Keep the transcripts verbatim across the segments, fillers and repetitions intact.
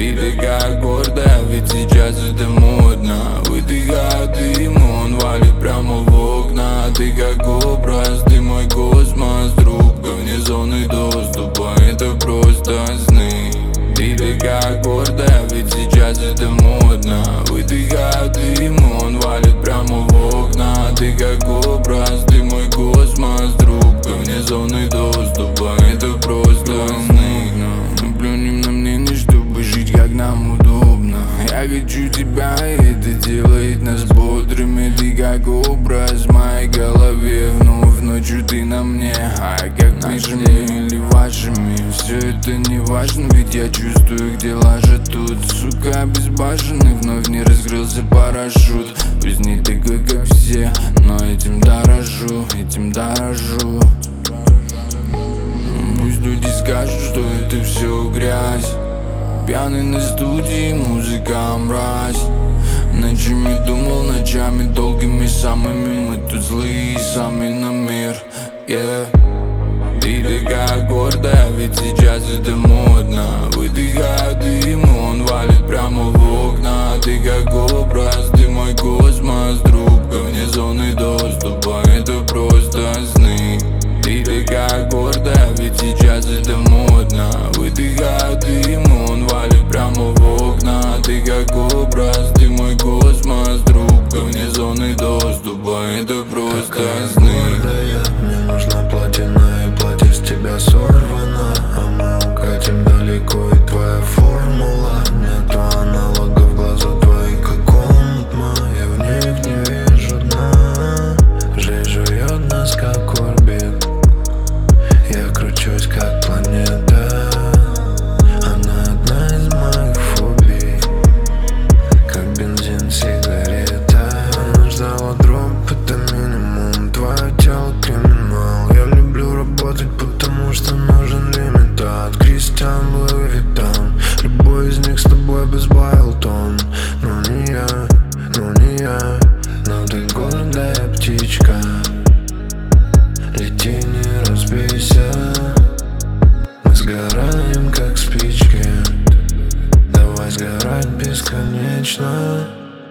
Ты такая гордая, ведь сейчас это модно. Выдыхаю дым, он валит прямо в окна. Ты как образ, ты мой космос, трубка вне зоны доступа, это просто сны. Ты такая гордая, ведь сейчас это модно. Выдыхаю дым, он валит прямо в окна. Ты как образ, ты мой космос, трубка вне зоны доступа, это просто сны. Мы плюнем на мнение, чтобы жить как нам удобно. Я хочу тебя, и это делает нас бодрыми. Ты как образ в моей голове, вновь ночью ты на мне. А как нашими или вашими, все это не важно, ведь я чувствую, где лажа тут. Сука, обезбашенный, вновь не раскрылся парашют. Пусть не такой, как все, но этим дорожу, этим дорожу. Пусть люди скажут, что это все грязь. Пьяный на студии, музыка мразь. Ночами думал, ночами долгими самыми. Мы тут злые, сами на мир, yeah. Ты такая гордая, ведь сейчас это модно. Выдыхаю дым, он валит прямо в окна. Ты как образ, ты мой космос, трубка вне зоны доступа, это просто сны. Ты такая гордая, ведь сейчас это модно. Выдыхаю дым, он валит прямо в окна. Ты как образ, ты мой космос, трубка вне зоны доступа, это просто сны. Мне нужно платина, и платье с тебя сорвано, а мы укатим далеко, и твоя формула. Нету аналогов, глаза твои как комнатма. Я в них не вижу дна. Жизнь жует нас как орбит. Я кручусь как планета. Она одна из моих фобий, как бензин, сигарета. Она ждала дроп, это минимум. Твое тело криминал. Я люблю работать, потому что нужен лимит. От Кристиан, Луи Виттон. Любой из них с тобой без Байлтон. Но не я, но не я. Но ты гордая птичка. Лети, не разбейся. Мы сгораем, как спички. Давай сгорать бесконечно.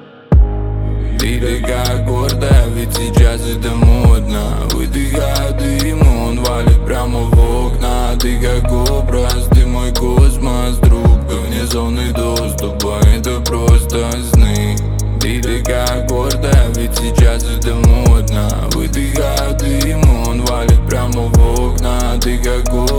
Ты такая гордая, ведь сейчас это модно. Выдыхаю дым, он валит прямо в окна. Ты как образ, ты мой космос, трубка вне зоны доступа, это просто сны. Ты такая гордая, ведь сейчас это модно. Выдыхаю дым, он валит прямо в окна. Ты как